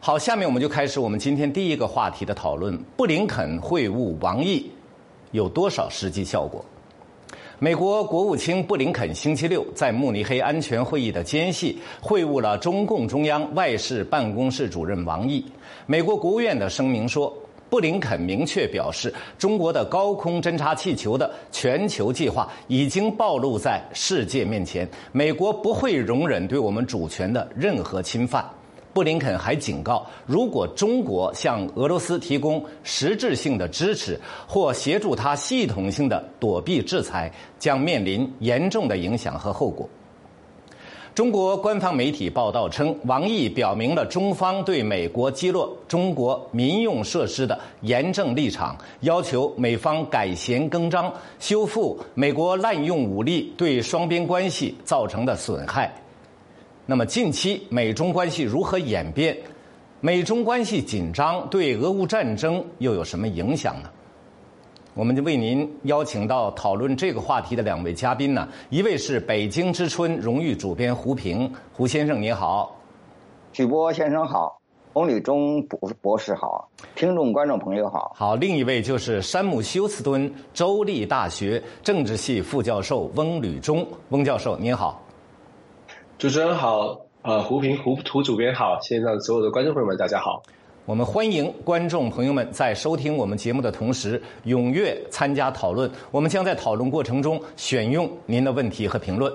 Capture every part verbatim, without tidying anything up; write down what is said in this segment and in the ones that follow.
好，下面我们就开始我们今天第一个话题的讨论：布林肯会晤王毅有多少实际效果？美国国务卿布林肯星期六在慕尼黑安全会议的间隙会晤了中共中央外事办公室主任王毅。美国国务院的声明说，布林肯明确表示，中国的高空侦察气球的全球计划已经暴露在世界面前，美国不会容忍对我们主权的任何侵犯。布林肯还警告，如果中国向俄罗斯提供实质性的支持或协助他系统性的躲避制裁，将面临严重的影响和后果。中国官方媒体报道称，王毅表明了中方对美国击落中国民用设施的严正立场，要求美方改弦更张，修复美国滥用武力对双边关系造成的损害。那么近期美中关系如何演变？美中关系紧张对俄乌战争又有什么影响呢？我们就为您邀请到讨论这个话题的两位嘉宾呢，一位是北京之春荣誉主编胡平，胡先生你好。 许波先生好，洪礼中博士好，听众观众朋友好。 好，另一位就是山姆休斯敦州立大学政治系副教授翁履中，翁教授您好。 主持人好，呃，胡平胡胡主编好，线上所有的观众朋友们大家好。 我们欢迎观众朋友们在收听我们节目的同时踊跃参加讨论，我们将在讨论过程中选用您的问题和评论。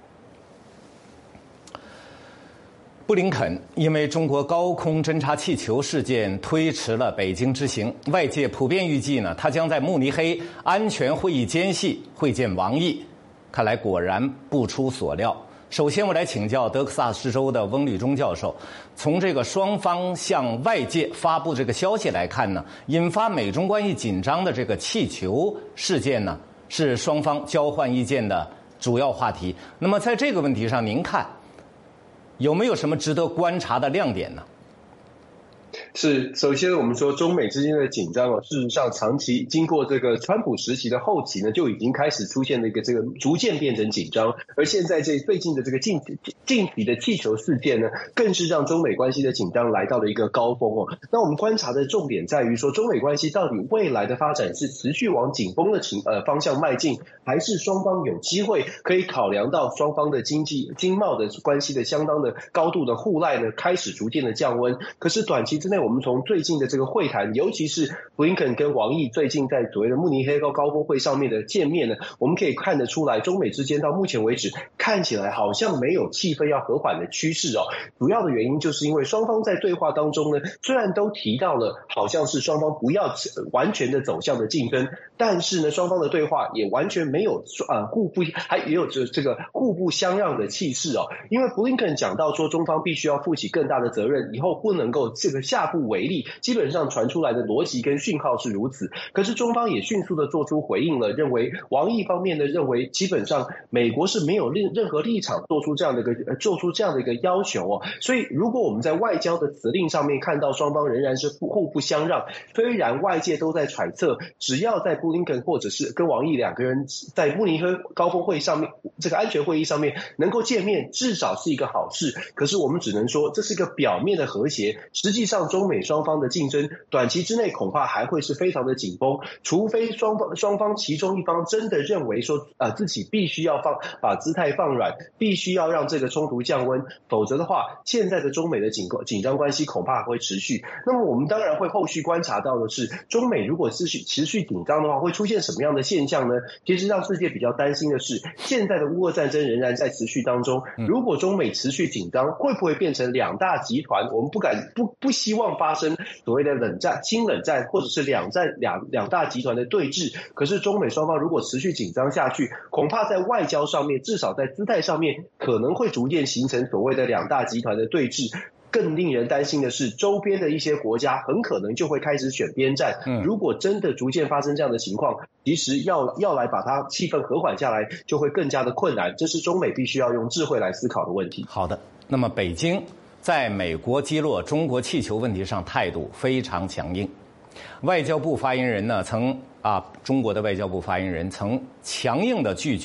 布林肯因为中国高空侦察气球事件推迟了北京之行，外界普遍预计呢，他将在慕尼黑安全会议间隙会见王毅，看来果然不出所料。首先我来请教德克萨斯州的翁履中教授，从这个双方向外界发布这个消息来看呢，引发美中关系紧张的这个气球事件呢，是双方交换意见的主要话题。那么在这个问题上，您看有没有什么值得观察的亮点呢？ 是，首先我们说中美之间的紧张哦，事实上长期经过这个川普时期的后期呢，就已经开始出现了一个这个逐渐变成紧张，而现在这最近的这个近近期的气球事件呢，更是让中美关系的紧张来到了一个高峰哦。那我们观察的重点在于说，中美关系到底未来的发展是持续往紧绷的情呃方向迈进，还是双方有机会可以考量到双方的经济经贸的关系的相当的高度的互赖呢，开始逐渐的降温。可是短期之内，我们从最近的这个会谈，尤其是布林肯跟王毅最近在所谓的慕尼黑高高峰会上面的见面呢，我们可以看得出来，中美之间到目前为止看起来好像没有气氛要和缓的趋势哦。主要的原因就是因为双方在对话当中呢，虽然都提到了好像是双方不要完全的走向的竞争，但是呢，双方的对话也完全没有呃互不还也有这这个互不相让的气势哦。因为布林肯讲到说，中方必须要负起更大的责任，以后不能够这个下不为例，基本上传出来的逻辑跟讯号是如此。可是中方也迅速的做出回应了，认为王毅方面的认为，基本上美国是没有任何立场做出这样的一个做出这样的一个要求哦。所以如果我们在外交的辞令上面看到双方仍然是互不相让，虽然外界都在揣测，只要在布林肯或者是跟王毅两个人在慕尼黑高峰会上面这个安全会议上面能够见面，至少是一个好事。可是我们只能说，这是一个表面的和谐，实际上中美双方的竞争短期之内恐怕还会是非常的紧绷，除非双方双方其中一方真的认为说呃自己必须要放把姿态放软，必须要让这个冲突降温，否则的话，现在的中美的紧紧张关系恐怕会持续。那么我们当然会后续观察到的是，中美如果持续持续紧张的话，会出现什么样的现象呢？其实让世界比较担心的是，现在的乌俄战争仍然在持续当中，如果中美持续紧张，会不会变成两大集团？我们不敢不不希望发生所谓的冷战、新冷战，或者是两战两两大集团的对峙。可是中美双方如果持续紧张下去，恐怕在外交上面，至少在姿态上面，可能会逐渐形成所谓的两大集团的对峙。更令人担心的是，周边的一些国家很可能就会开始选边站。嗯，如果真的逐渐发生这样的情况，其实要要来把它气氛和缓下来，就会更加的困难。这是中美必须要用智慧来思考的问题。 好的，那么北京在美国击落中国气球问题上态度非常强硬。外交部发言人呢曾啊，中国的外交部发言人曾强硬地拒绝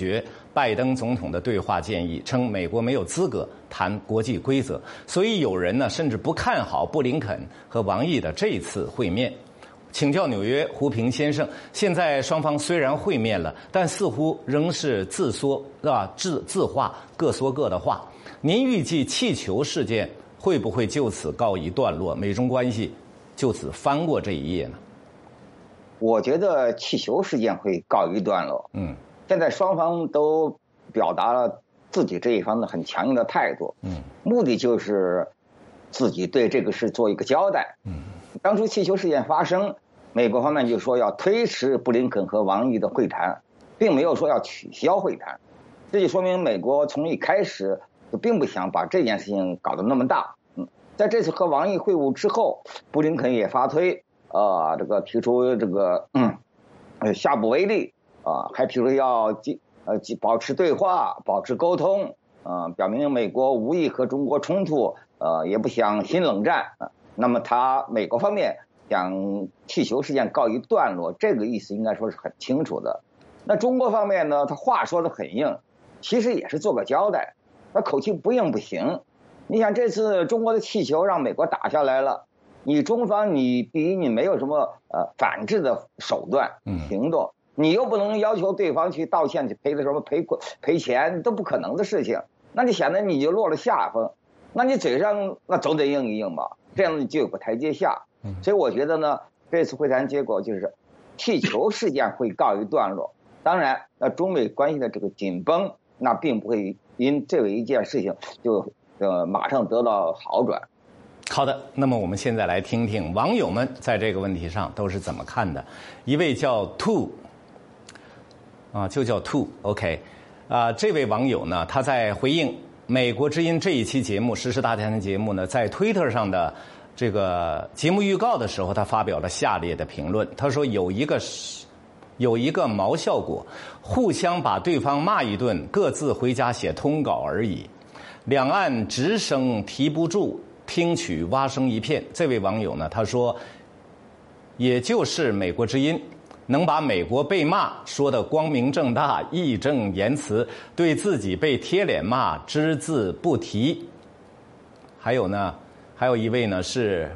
拜登总统的对话建议，称美国没有资格谈国际规则，所以有人呢甚至不看好布林肯和王毅的这次会面。请教纽约胡平先生，现在双方虽然会面了，但似乎仍是自说啊自自话，各说各的话。您预计气球事件会不会就此告一段落？美中关系就此翻过这一页呢？ 我觉得气球事件会告一段落。 嗯， 现在双方都表达了自己这一方的很强硬的态度。 嗯， 目的就是自己对这个事做一个交代。 嗯， 当初气球事件发生，美国方面就说要推迟布林肯和王毅的会谈，并没有说要取消会谈。这就说明美国从一开始就并不想把这件事情搞得那么大。嗯，在这次和王毅会晤之后，布林肯也发推。呃，这个提出这个嗯，呃，下不为例啊、呃，还提出要继呃保持对话、保持沟通，呃，表明美国无意和中国冲突，呃，也不想新冷战。呃、那么他美国方面想气球事件告一段落，这个意思应该说是很清楚的。那中国方面呢，他话说得很硬，其实也是做个交代，他口气不硬不行。你想这次中国的气球让美国打下来了。你中方，你第一，你没有什么呃反制的手段行动，你又不能要求对方去道歉去赔的什么赔赔钱，都不可能的事情，那你显得你就落了下风，那你嘴上那总得硬一硬吧，这样你就有个台阶下。所以我觉得呢，这次会谈结果就是气球事件会告一段落。当然，那中美关系的这个紧绷，那并不会因这一件事情就呃马上得到好转。 好的，那么我们现在来听听网友们在这个问题上都是怎么看的。一位叫 Two 啊，就叫 Two OK 啊，这位网友呢，他在回应《美国之音》这一期节目《时事大家谈》节目呢，在 Twitter 上的这个节目预告的时候，他发表了下列的评论。他说有一个有一个毛效果，互相把对方骂一顿，各自回家写通稿而已。两岸直升提不住。听取蛙声一片。这位网友呢，他说，也就是美国之音能把美国被骂说得光明正大、义正言辞，对自己被贴脸骂只字不提。还有呢，还有一位呢是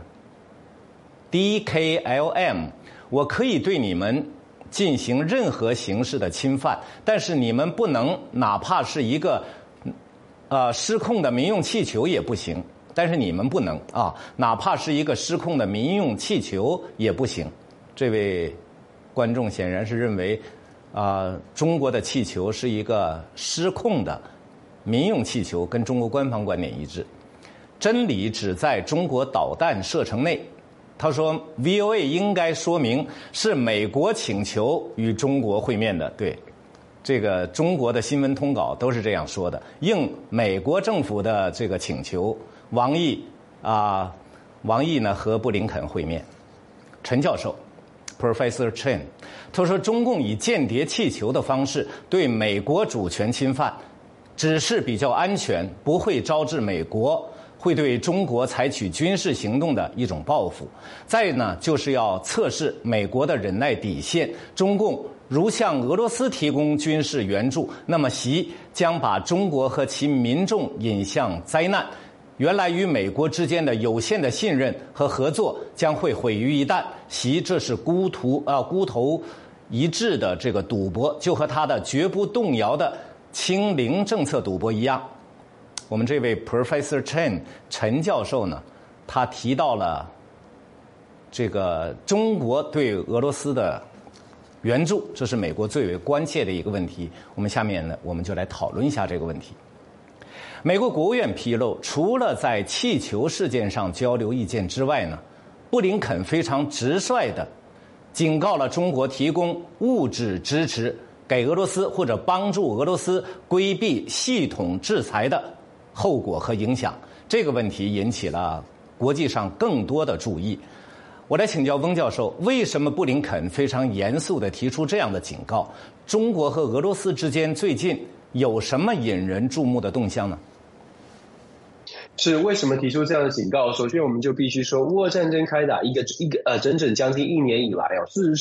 D K L M， 我可以对你们进行任何形式的侵犯，但是你们不能，哪怕是一个呃失控的民用气球也不行。但是你们不能啊，哪怕是一个失控的民用气球也不行。这位观众显然是认为，啊、呃，中国的气球是一个失控的民用气球，跟中国官方观点一致。真理只在中国导弹射程内。他说 ，V O A 应该说明是美国请求与中国会面的。对，这个中国的新闻通稿都是这样说的，应美国政府的这个请求。王毅啊，王毅呢和布林肯会面。陈教授 ，Professor Chen， 他说中共以间谍气球的方式对美国主权侵犯，只是比较安全，不会招致美国会对中国采取军事行动的一种报复。再呢，就是要测试美国的忍耐底线。中共如向俄罗斯提供军事援助，那么习将把中国和其民众引向灾难。原来与美国之间的有限的信任和合作将会毁于一旦。习这是孤图啊孤头一掷的这个赌博，就和他的绝不动摇的清零政策赌博一样。我们这位 Professor Chen 陈教授呢，他提到了这个中国对俄罗斯的援助，这是美国最为关切的一个问题。我们下面呢，我们就来讨论一下这个问题。美国国务院披露，除了在气球事件上交流意见之外呢，布林肯非常直率地警告了中国提供物质支持给俄罗斯或者帮助俄罗斯规避系统制裁的后果和影响。这个问题引起了国际上更多的注意。我来请教翁教授，为什么布林肯非常严肃地提出这样的警告？中国和俄罗斯之间最近有什么引人注目的动向呢？ 是为什么提出这样的警告？首先，我们就必须说，乌俄战争开打一个一个呃整整将近一年以来啊，事实上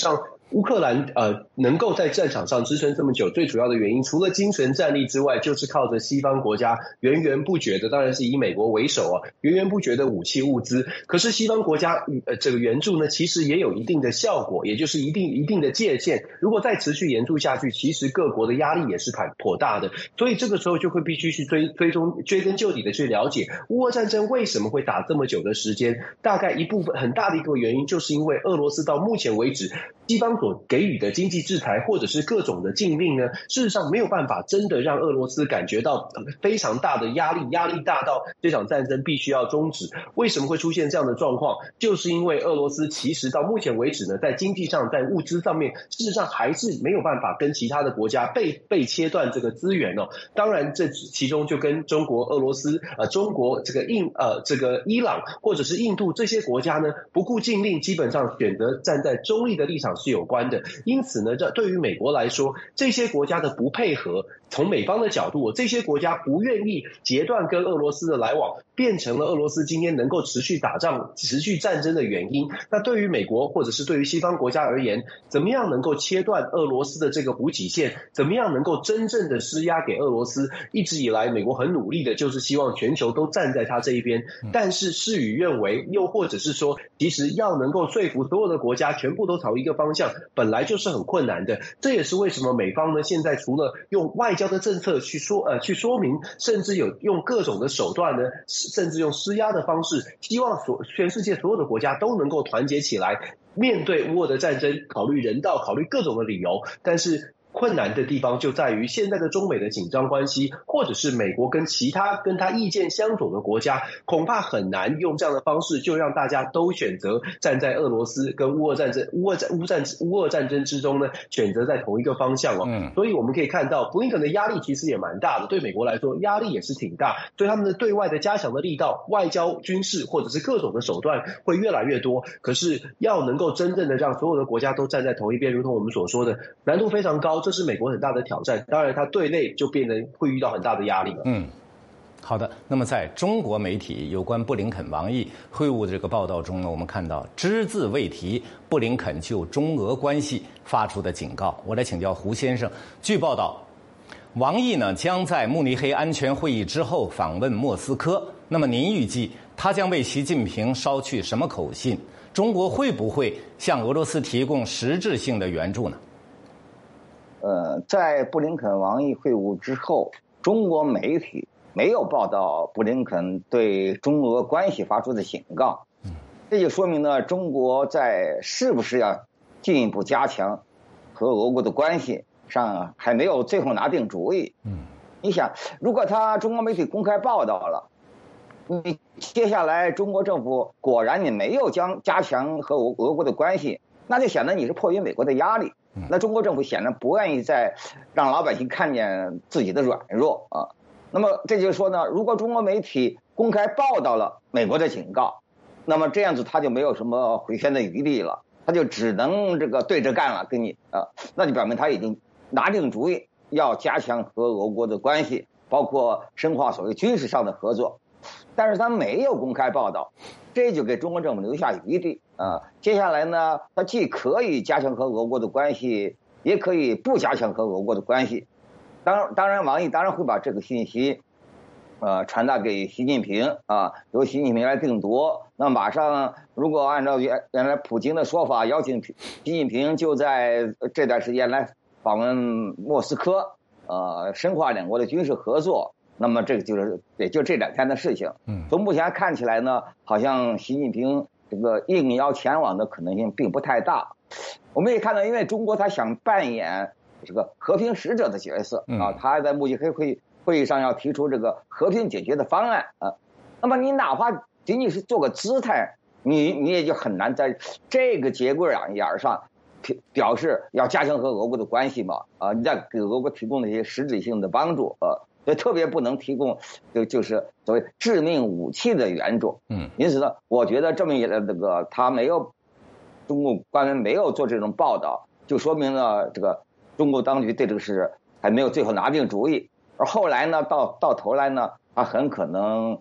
乌克兰呃能够在战场上支撑这么久，最主要的原因除了精神战力之外，就是靠着西方国家源源不绝的，当然是以美国为首啊，源源不绝的武器物资。可是西方国家呃这个援助呢，其实也有一定的效果，也就是一定一定的界限。如果再持续援助下去，其实各国的压力也是颇大的。所以这个时候就会必须去追追踪追根究底的去了解乌俄战争为什么会打这么久的时间。大概一部分很大的一个原因，就是因为俄罗斯到目前为止，西方所给予的经济制裁或者是各种的禁令呢，事实上没有办法真的让俄罗斯感觉到非常大的压力，压力大到这场战争必须要终止。为什么会出现这样的状况？就是因为俄罗斯其实到目前为止呢，在经济上在物资上面，事实上还是没有办法跟其他的国家被被切断这个资源哦。当然这其中就跟中国、俄罗斯、呃中国这个印呃这个伊朗或者是印度这些国家呢，不顾禁令，基本上选择站在中立的立场是有关的。因此呢，这对于美国来说，这些国家的不配合，从美方的角度，这些国家不愿意截断跟俄罗斯的来往，变成了俄罗斯今天能够持续打仗、持续战争的原因。那对于美国或者是对于西方国家而言，怎么样能够切断俄罗斯的这个补给线？怎么样能够真正的施压给俄罗斯？一直以来，美国很努力的就是希望全球都站在他这一边，但是事与愿违，又或者是说，其实要能够说服所有的国家全部都朝一个方向，本来就是很困难的。这也是为什么美方呢，现在除了用外交的政策去说呃去说明，甚至有用各种的手段呢，甚至用施压的方式，希望所全世界所有的国家都能够团结起来，面对乌俄的战争，考虑人道，考虑各种的理由，但是困难的地方就在于现在的中美的紧张关系，或者是美国跟其他跟他意见相左的国家，恐怕很难用这样的方式就让大家都选择站在俄罗斯跟乌俄战争、乌俄战、乌战、乌俄战争之中呢，选择在同一个方向哦。嗯，所以我们可以看到，布林肯的压力其实也蛮大的，对美国来说压力也是挺大，所以他们的对外的加强的力道，外交、军事或者是各种的手段会越来越多。可是要能够真正的让所有的国家都站在同一边，如同我们所说的，难度非常高。这是美国很大的挑战，当然它对内就变得会遇到很大的压力了。 嗯，好的。那么在中国媒体有关布林肯王毅会晤的这个报道中呢，我们看到只字未提布林肯就中俄关系发出的警告。我来请教胡先生，据报道，王毅呢将在慕尼黑安全会议之后访问莫斯科。那么您预计他将为习近平捎去什么口信？中国会不会向俄罗斯提供实质性的援助呢？ 呃，在布林肯王毅会晤之后，中国媒体没有报道布林肯对中俄关系发出的警告，这就说明呢，中国在是不是要进一步加强和俄国的关系上还没有最后拿定主意。嗯，你想，如果他中国媒体公开报道了，你接下来中国政府果然你没有将加强和俄俄国的关系，那就显得你是迫于美国的压力。那中国政府显然不愿意再让老百姓看见自己的软弱啊。那么这就是说呢，如果中国媒体公开报道了美国的警告，那么这样子他就没有什么回旋的余地了，他就只能这个对着干了，跟你啊，那就表明他已经拿定主意要加强和俄国的关系，包括深化所谓军事上的合作。但是他没有公开报道，这就给中国政府留下余地啊。接下来呢，他既可以加强和俄国的关系，也可以不加强和俄国的关系。当然，当然，王毅当然会把这个信息，呃，传达给习近平啊，由习近平来定夺。那马上，如果按照原原来普京的说法，邀请习近平就在这段时间来访问莫斯科，呃，深化两国的军事合作。那么这个就是也就这两天的事情。嗯，从目前看起来呢，好像习近平这个应邀前往的可能性并不太大。我们也看到，因为中国他想扮演这个和平使者的角色啊，他在慕尼黑会会议上要提出这个和平解决的方案啊。那么你哪怕仅仅是做个姿态，你你也就很难在这个节骨眼上表示要加强和俄国的关系嘛啊，你在给俄国提供那些实质性的帮助啊。所以特别不能提供就就是所谓致命武器的援助。嗯，因此呢，我觉得这么一来，这个他没有中国官员没有做这种报道，就说明了这个中国当局对这个事还没有最后拿定主意。而后来呢，到到头来呢，他很可能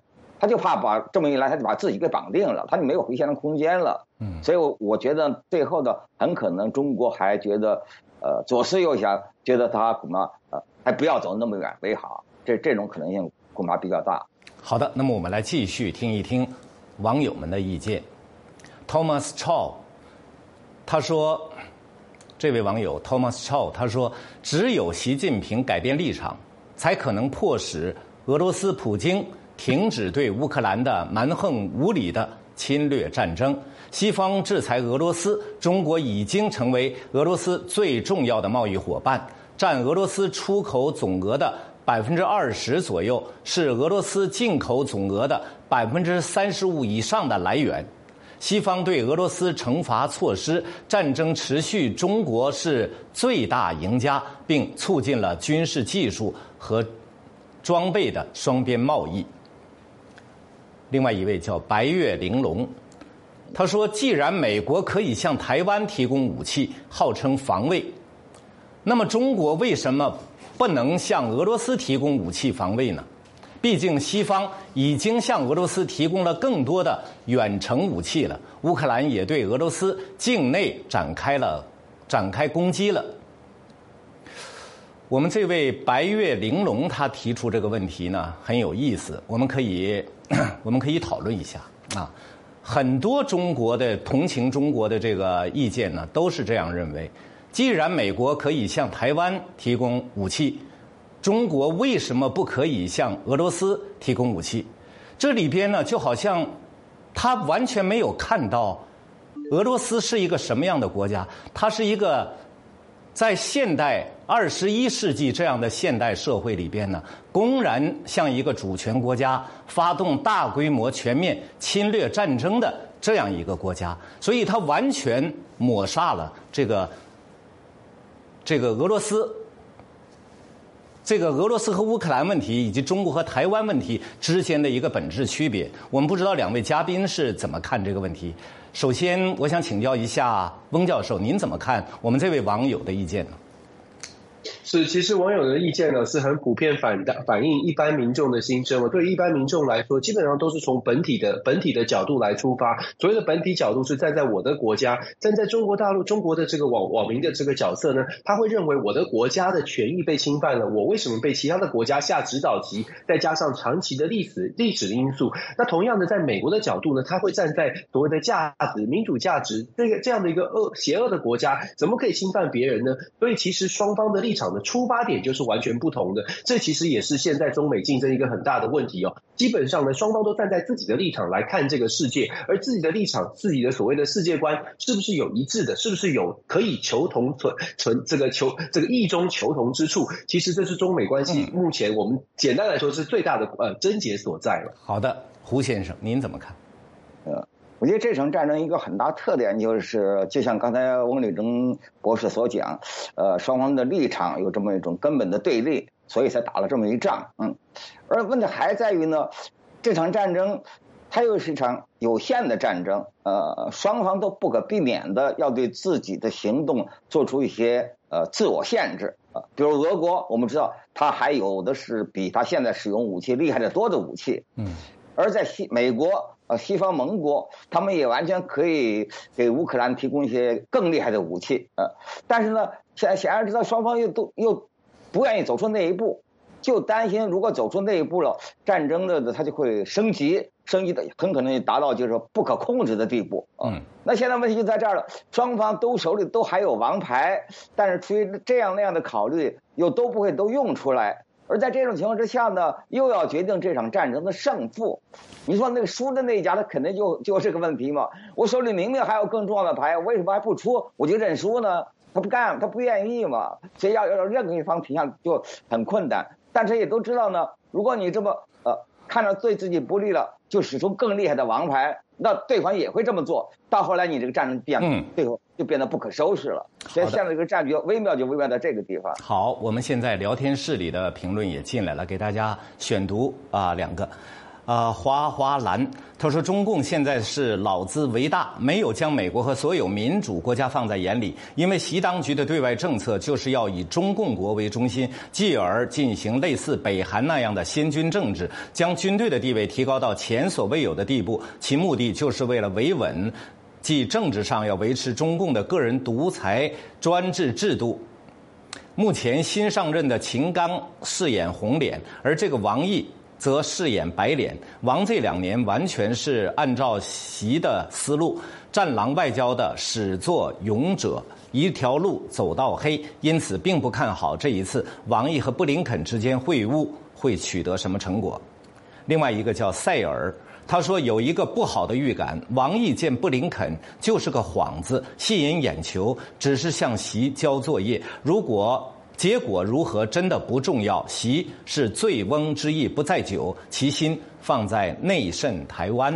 他就怕把这么一来，他就把自己给绑定了，他就没有回旋的空间了。嗯，所以我我觉得最后的很可能中国还觉得，呃，左思右想，觉得他恐怕呃还不要走那么远为好，这这种可能性恐怕比较大。 好的，那么我们来继续听一听网友们的意见。Thomas Chow 他说，这位网友 Thomas Chow 他说，只有习近平改变立场，才可能迫使俄罗斯普京停止对乌克兰的蛮横无理的侵略战争。西方制裁俄罗斯，中国已经成为俄罗斯最重要的贸易伙伴，占俄罗斯出口总额的百分之二十左右，是俄罗斯进口总额的百分之三十五以上的来源。西方对俄罗斯惩罚措施，战争持续，中国是最大赢家，并促进了军事技术和装备的双边贸易。另外一位叫白月玲珑，他说，既然美国可以向台湾提供武器，号称防卫，那么中国为什么不能向俄罗斯提供武器防卫呢？毕竟西方已经向俄罗斯提供了更多的远程武器了，乌克兰也对俄罗斯境内展开了展开攻击了。我们这位白月玲珑他提出这个问题呢很有意思，我们可以我们可以讨论一下啊。很多中国的同情中国的这个意见呢都是这样认为，既然美国可以向台湾提供武器，中国为什么不可以向俄罗斯提供武器？这里边呢，就好像他完全没有看到俄罗斯是一个什么样的国家。它是一个在现代二十一世纪这样的现代社会里边呢，公然向一个主权国家发动大规模全面侵略战争的这样一个国家，所以它完全抹杀了这个这个俄罗斯。这个俄罗斯和乌克兰问题以及中国和台湾问题之间的一个本质区别，我们不知道两位嘉宾是怎么看这个问题。首先，我想请教一下翁教授，您怎么看我们这位网友的意见呢？ 是，其实网友的意见呢是很普遍反反映一般民众的心声。对一般民众来说，基本上都是从本体的本体的角度来出发。所谓的本体角度是站在我的国家，站在中国大陆中国的这个网网民的这个角色呢，他会认为我的国家的权益被侵犯了，我为什么被其他的国家下指导棋？再加上长期的历史历史的因素。那同样的，在美国的角度呢，他会站在所谓的价值、民主价值这个这样的一个恶邪恶的国家，怎么可以侵犯别人呢？所以其实双方的立场的出发点就是完全不同的，这其实也是现在中美竞争一个很大的问题哦。基本上呢，双方都站在自己的立场来看这个世界，而自己的立场、自己的所谓的世界观是不是有一致的，是不是有可以求同存存这个求这个异中求同之处？其实这是中美关系目前我们简单来说是最大的呃症结所在了。 好的，胡先生，您怎么看？ 呃。我觉得这场战争一个很大特点就是，就像刚才翁立征博士所讲，呃，双方的立场有这么一种根本的对立，所以才打了这么一仗。嗯，而问题还在于呢，这场战争它又是一场有限的战争，呃，双方都不可避免的要对自己的行动做出一些呃自我限制啊、呃，比如俄国，我们知道它还有的是比它现在使用武器厉害的多的武器，嗯，而在西美国。呃，西方盟国他们也完全可以给乌克兰提供一些更厉害的武器，呃，但是呢，现在显然知道双方又都又不愿意走出那一步，就担心如果走出那一步了，战争的它就会升级，升级的很可能达到就是说不可控制的地步啊、呃。嗯，那现在问题就在这儿了，双方都手里都还有王牌，但是出于这样那样的考虑，又都不会都用出来。而在这种情况之下呢，又要决定这场战争的胜负，你说那个输的那一家，他肯定就就这个问题嘛。我手里明明还有更重要的牌，为什么还不出？我就认输呢？他不干，他不愿意嘛。所以要要任何一方停下就很困难。但是也都知道呢，如果你这么呃看着对自己不利了，就使出更厉害的王牌，那对方也会这么做。到后来你这个战争变，嗯，最后就变得不可收拾了。所以现在这个战局微妙就微妙在这个地方。 好，我们现在聊天室里的评论也进来了，给大家选读啊、呃、两个。 呃，花花蓝他说，中共现在是老子为大，没有将美国和所有民主国家放在眼里，因为习当局的对外政策就是要以中共国为中心，继而进行类似北韩那样的先军政治，将军队的地位提高到前所未有的地步，其目的就是为了维稳，即政治上要维持中共的个人独裁专制制度。目前新上任的秦刚饰演红脸，而这个王毅则饰演白脸。王这两年完全是按照习的思路，战狼外交的始作俑者，一条路走到黑，因此并不看好这一次王毅和布林肯之间会晤会取得什么成果。另外一个叫塞尔，他说有一个不好的预感，王毅见布林肯就是个幌子，吸引眼球，只是向习交作业。如果结果如何真的不重要，习是醉翁之意不在酒，其心放在内渗台湾。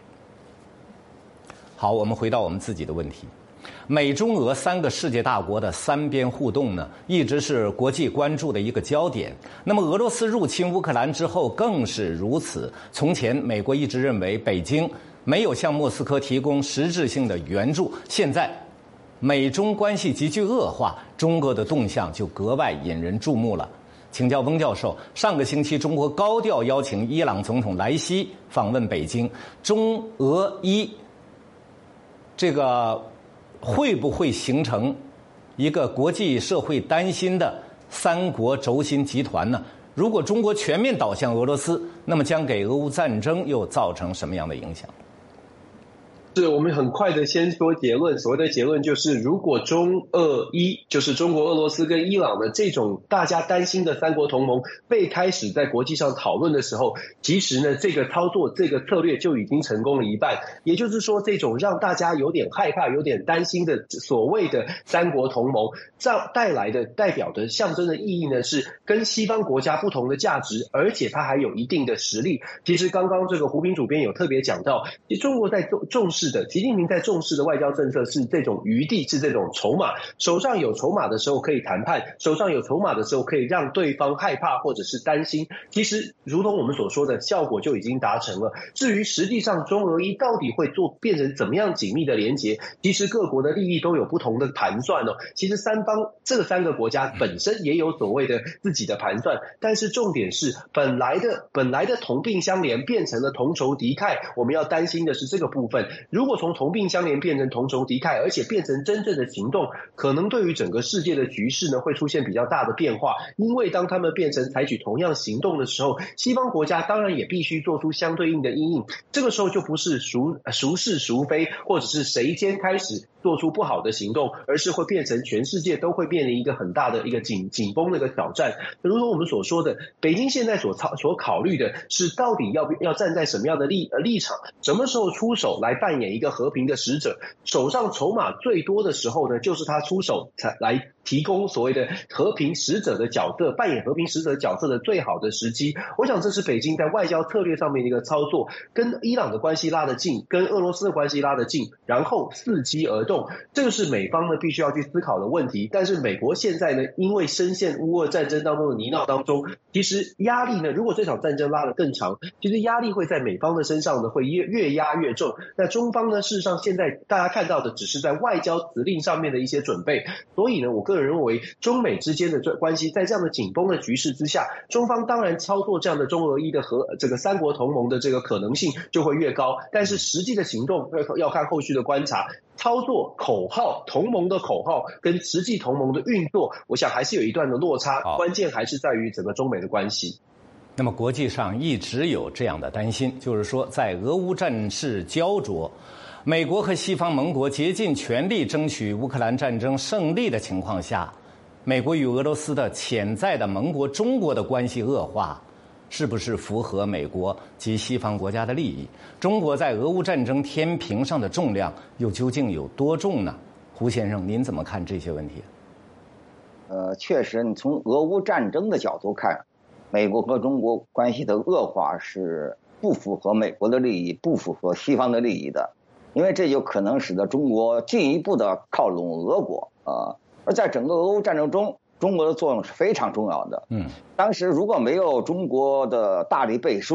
好，我们回到我们自己的问题。美中俄三个世界大国的三边互动呢，一直是国际关注的一个焦点。那么俄罗斯入侵乌克兰之后更是如此。从前美国一直认为北京没有向莫斯科提供实质性的援助，现在美中关系急剧恶化，中俄的动向就格外引人注目了。请教翁教授，上个星期中国高调邀请伊朗总统莱西访问北京，中俄伊这个会不会形成一个国际社会担心的三国轴心集团呢？如果中国全面倒向俄罗斯，那么将给俄乌战争又造成什么样的影响？ 是我们很快的先说结论，所谓的结论就是，如果中俄伊就是中国、俄罗斯跟伊朗的这种大家担心的三国同盟被开始在国际上讨论的时候，其实呢这个操作这个策略就已经成功了一半。也就是说，这种让大家有点害怕、有点担心的所谓的三国同盟，这样带来的代表的象征的意义呢，是跟西方国家不同的价值，而且它还有一定的实力。其实刚刚这个胡平主编有特别讲到，中国在重重视的，习近平在重视的外交政策是这种余地，是这种筹码，手上有筹码的时候可以谈判，手上有筹码的时候可以让对方害怕或者是担心。其实如同我们所说的，效果就已经达成了。至于实际上中俄伊到底会做变成怎么样紧密的连结，其实各国的利益都有不同的盘算哦。其实三方这三个国家本身也有所谓的自己的盘算，但是重点是本来的本来的同病相怜变成了同仇敌忾，我们要担心的是这个部分。如果从同病相怜变成同仇敌忾，而且变成真正的行动，可能对于整个世界的局势呢会出现比较大的变化。因为当他们变成采取同样行动的时候，西方国家当然也必须做出相对应的因应，这个时候就不是孰孰是孰非，或者是谁先开始做出不好的行动，而是会变成全世界都会面临一个很大的一个紧紧绷的一个挑战。如同我们所说的，北京现在所所考虑的是到底要要站在什么样的立立场，什么时候出手来扮演一个和平的使者。手上筹码最多的时候呢，就是他出手才来提供所谓的和平使者的角色，扮演和平使者角色的最好的时机。我想这是北京在外交策略上面的一个操作，跟伊朗的关系拉得近，跟俄罗斯的关系拉得近，然后伺机而动，这个是美方呢必须要去思考的问题。但是美国现在呢，因为深陷乌俄战争当中的泥淖当中，其实压力呢，如果这场战争拉得更长，其实压力会在美方的身上呢会越越压越重。那中方呢，事实上现在大家看到的只是在外交辞令上面的一些准备，所以呢，我个人认为中美之间的关系在这样的紧绷的局势之下，中方当然操作这样的中俄伊的和这个三国同盟的这个可能性就会越高，但是实际的行动要看后续的观察。操作口号，同盟的口号跟实际同盟的运作，我想还是有一段的落差，关键还是在于整个中美的关系。 那么国际上一直有这样的担心，就是说在俄乌战事焦灼，美国和西方盟国竭尽全力争取乌克兰战争胜利的情况下，美国与俄罗斯的潜在的盟国中国的关系恶化，是不是符合美国及西方国家的利益？中国在俄乌战争天平上的重量又究竟有多重呢？胡先生，您怎么看这些问题？ 呃，确实，你从俄乌战争的角度看，美国和中国关系的恶化是不符合美国的利益，不符合西方的利益的，因为这就可能使得中国进一步的靠拢俄国啊、呃。而在整个俄乌战争中，中国的作用是非常重要的。嗯，当时如果没有中国的大力背书，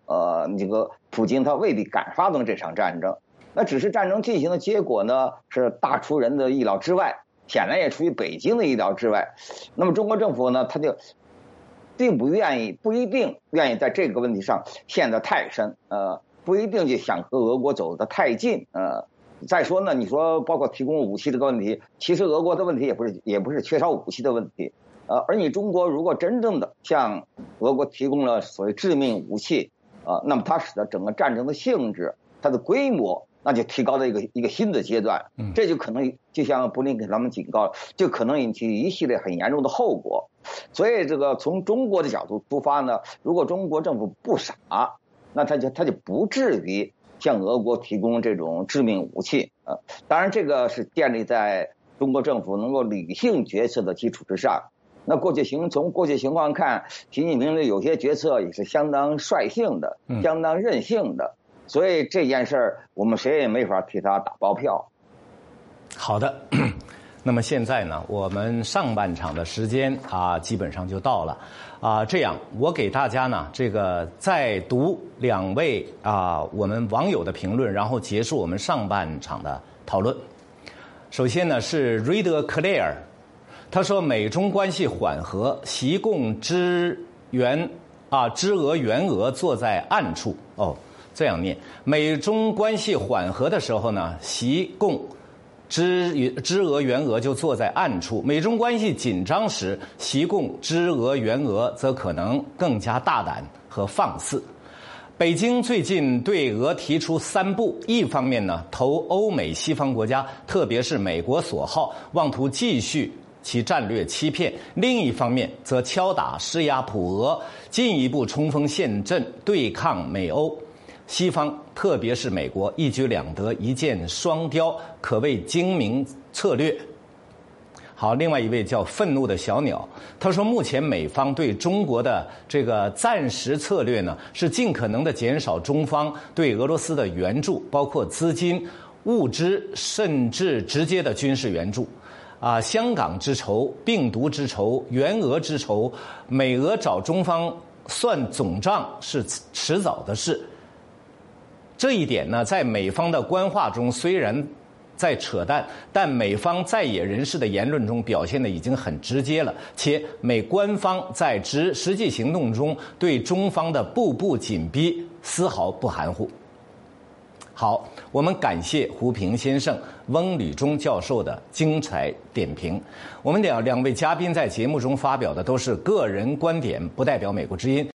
呃，这个普京他未必敢发动这场战争。那只是战争进行的结果呢，是大出人的意料之外，显然也出于北京的意料之外。那么中国政府呢，他就并不愿意，不一定愿意在这个问题上陷得太深，呃，不一定就想和俄国走得太近，呃。再说呢，你说包括提供武器这个问题，其实俄国的问题也不是也不是缺少武器的问题，呃，而你中国如果真正的向俄国提供了所谓致命武器，呃，那么它使得整个战争的性质、它的规模，那就提高了一个一个新的阶段，这就可能就像布林肯他们警告，就可能引起一系列很严重的后果。所以这个从中国的角度出发呢，如果中国政府不傻，那他就他就不至于向俄国提供这种致命武器，呃，当然这个是建立在中国政府能够理性决策的基础之上。那过去情从过去情况看，习近平的有些决策也是相当率性的，相当任性的，所以这件事儿我们谁也没法替他打包票。 好的。那么现在呢，我们上半场的时间啊，基本上就到了啊。这样，我给大家呢，这个再读两位啊我们网友的评论，然后结束我们上半场的讨论。首先呢是 Reader Claire， 他说美中关系缓和，习共支援啊支俄援俄坐在暗处。哦，这样念，美中关系缓和的时候呢，习共支支俄援俄就坐在暗处；美中关系紧张时，习共支俄援俄则可能更加大胆和放肆。北京最近对俄提出三不：一方面呢，投欧美西方国家，特别是美国所好，妄图继续其战略欺骗；另一方面，则敲打施压普俄，进一步冲锋陷阵，对抗美欧。西方特别是美国一举两得，一箭双雕，可谓精明策略。好，另外一位叫愤怒的小鸟，他说目前美方对中国的这个暂时策略呢，是尽可能的减少中方对俄罗斯的援助，包括资金、物资，甚至直接的军事援助。啊，香港之仇、病毒之仇、援俄之仇，美俄找中方算总账是迟早的事。这一点呢，在美方的官话中虽然在扯淡，但美方在野人士的言论中表现的已经很直接了，且美官方在实实际行动中对中方的步步紧逼丝毫不含糊。好，我们感谢胡平先生、翁履中教授的精彩点评。我们两两位嘉宾在节目中发表的都是个人观点，不代表美国之音。